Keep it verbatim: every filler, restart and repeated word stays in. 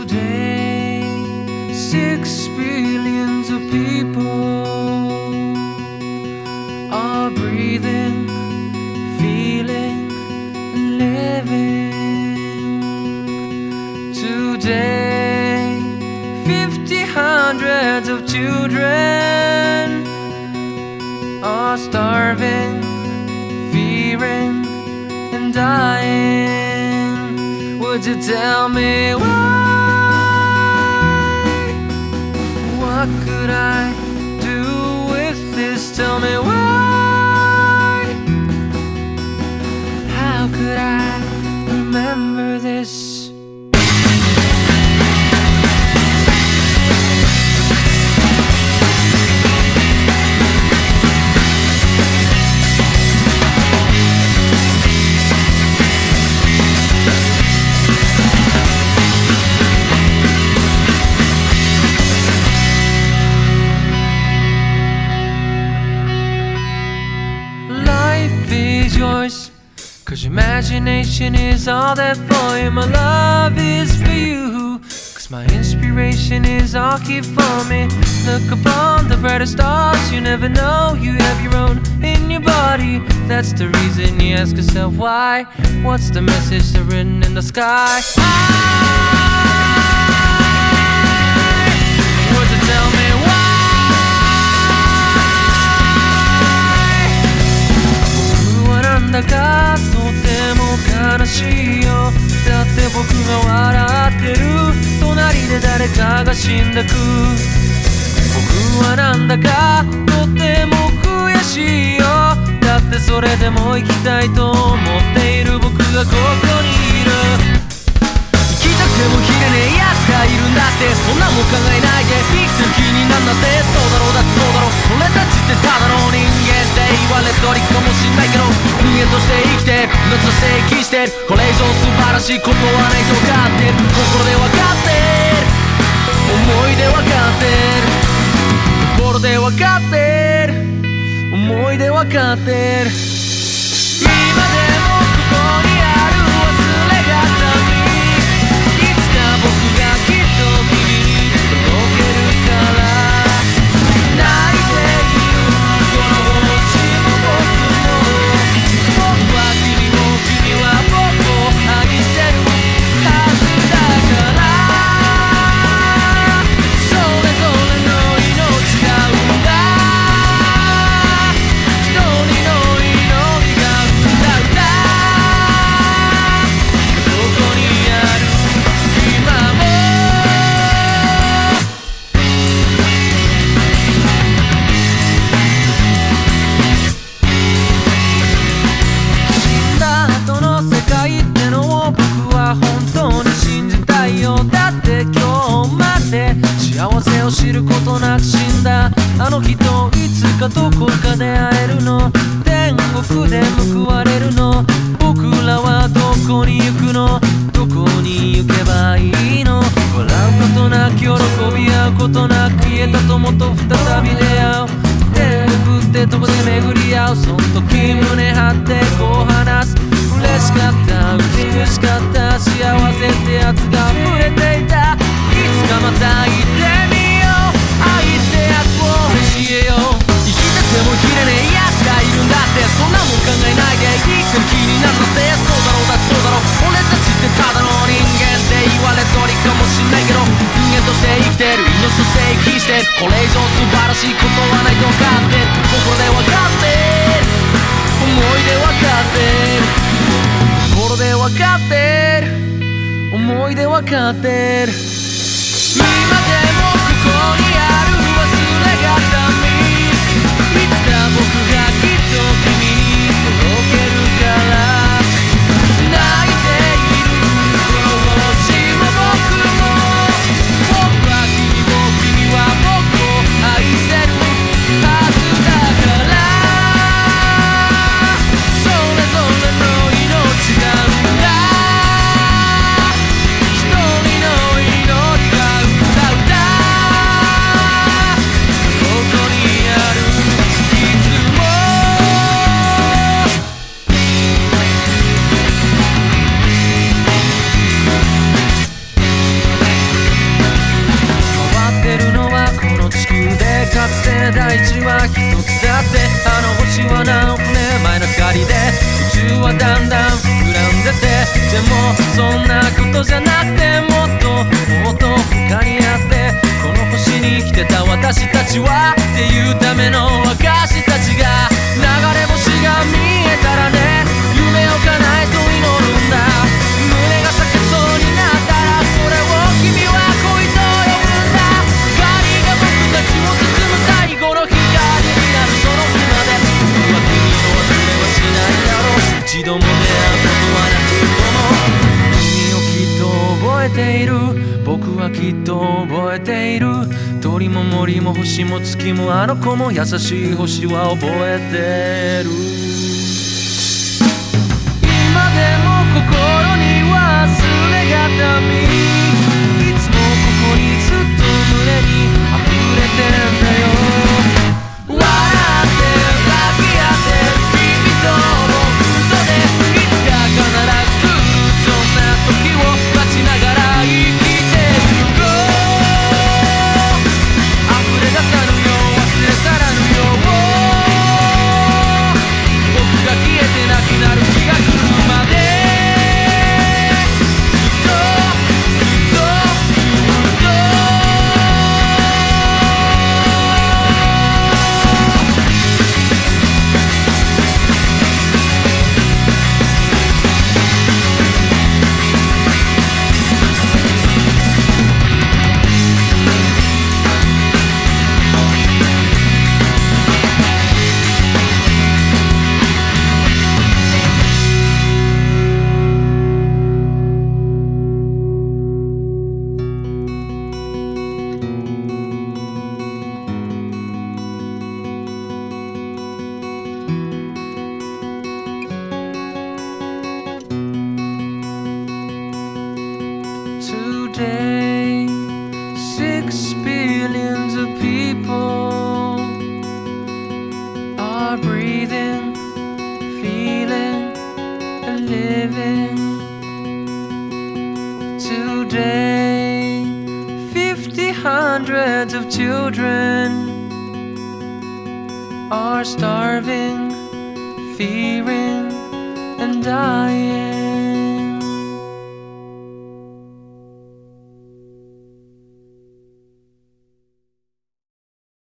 Today, six billions of people are breathing, feeling, and living. Today, fifty hundreds of children are starving, fearing, and dying. Would you tell me why? What could I do with this? Tell me why? How could I remember this? Yours, cause your imagination is all that for you. My love is for you, cause my inspiration is all keep for me. Look upon the brighter stars, you never know you have your own in your body. That's the reason you ask yourself why. What's the message that's written in the sky? I, would you tell me why?なんだかとても悲しいよ。だって僕が笑ってる隣で誰かが死んでく。僕はなんだかとても悔しいよ。だってそれでも生きたいと思っている僕がここにいる。生きたくても生きれねえやつがいるんだって、そんなもん考えないで生きてる気になんだって。そうだろうだってそうだろう、俺たちってただの人間って言われとりかもしんないけど、人間として生きて命として生きしてこれ以上素晴らしいことはないと分かってる。心で分かってる、思いで分かってる、心で分かってる、思いで分かってる。今でもここにある忘れがたみ、いつか僕がきっと君に届けるから。泣いているこの星も僕も、僕は君を君は僕を愛してるはずだから。それぞれの命が生んだ一人の祈りが生んだ歌、どこにある今も。死んだ後の世界ってのを僕は本当に信じたいよ。だって今日まで幸せを知ることなく死んだあの人、いつかどこかで会えるの、天国で報われるの。僕らはどこに行くの、どこに行けばいいの。笑うことなく喜び合うことなく消えた友と再び出会う。天国ってどこで巡り合う、その時胸張ってこう話す。嬉しかった美しかった幸せってやつが溢れていた。いつかまた言ってみよう、愛ってやつを教えよう。生きてても生きれねえやつがいるんだって、そんなもん考えないで生きてる気になるのって。そうだろうだそうだろう、俺たちってただの人間って言われとりかもしんないけど、人間として生きてる命として生きしてるこれ以上素晴らしいことはないと分かってる。心で分かってる、思いで分かってる、心で分かってる、思いで分かってる。今でもここにある忘れがたみ、いつか僕がきっと君に届けるから。泣いているこの星も僕も、僕は君を君は僕を愛せるはずだから。それぞれの命が生んだ一人の祈りが生んだ歌、 私たちはっていうための私たちが流れ星が見えたらね夢を叶えと祈るんだ胸が裂けそうになったらそれを君は恋と呼ぶんだ光が僕たちを包む最後の光になるその日まで僕は君を忘れはしないだろう一度も出会うことはなくとも君をきっと覚えている僕はきっと覚えている鳥も森も星も月もあの子も優しい星は覚えてる今でも心に忘れがたみいつもここにずっと胸に溢れてんだよ笑って抱き合って君と僕とでいつか必ず来るそんな時を待ちながら生きてゆこう溢れ出さぬよ忘れ去らぬよ僕が消えてなくなる日が来るまでずっとずっとずっとToday, six billions of people are breathing, feeling, and living. Today, fifty hundreds of children are starving, fearing, and dying.